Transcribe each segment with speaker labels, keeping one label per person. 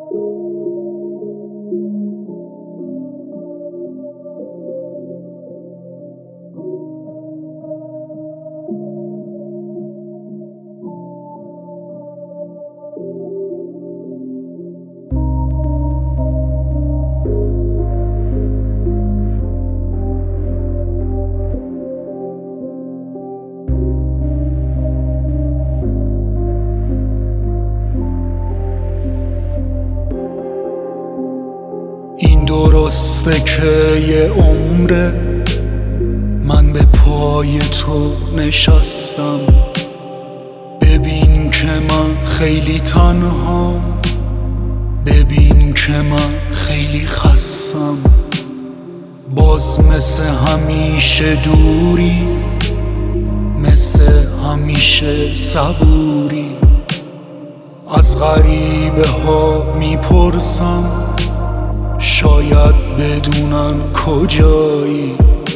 Speaker 1: این درسته که یه عمره من به پای تو نشستم. ببین که من خیلی تنها، ببین که من خیلی خستم. باز مثل همیشه دوری، مثل همیشه صبوری. از غریبه ها میپرسم شاید بدونن کجایی.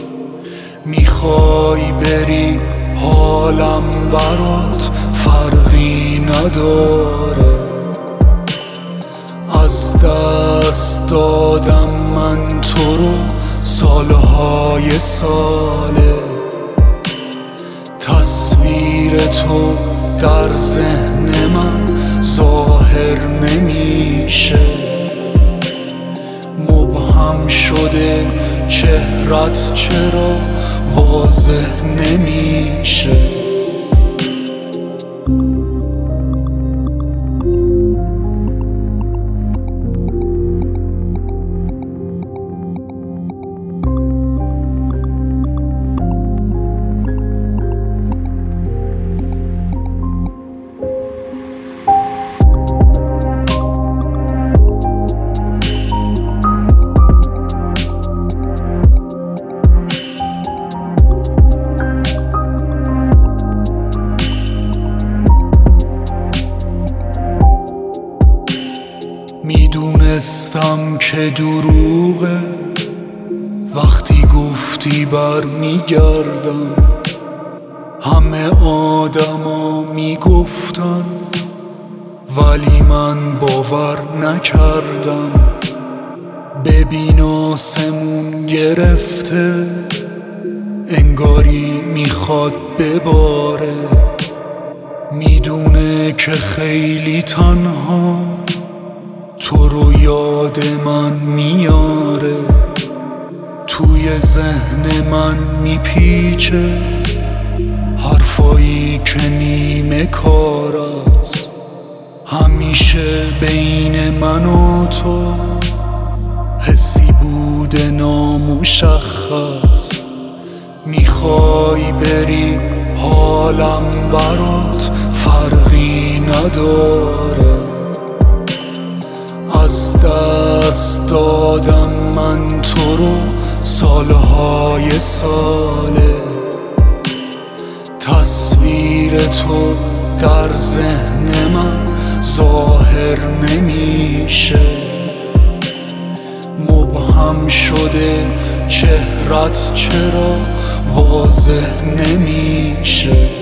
Speaker 1: میخوای بری حالم برات فرقی نداره. از دست دادم من تو رو سالهای ساله. تصویر تو در ذهن من ظاهر نمیشه. مبهم شده چهرت چرا واضح نمیشه. میدونستم که دروغه وقتی گفتی بر میگردم. همه آدما میگفتن ولی من باور نکردم. ببین آسمون گرفته انگاری میخواد بباره. میدونه که خیلی تنها تو رو یاد من میاره. توی ذهن من میپیچه حرفایی که نیمه کار است. همیشه بین من و تو حسی بوده نامشخص. میخوای بری حالم برات فرقی نداره. از دست دادم من تو رو سالهای ساله. تصویر تو در ذهن من ظاهر نمیشه. مبهم شده چهرت چرا واضح نمیشه.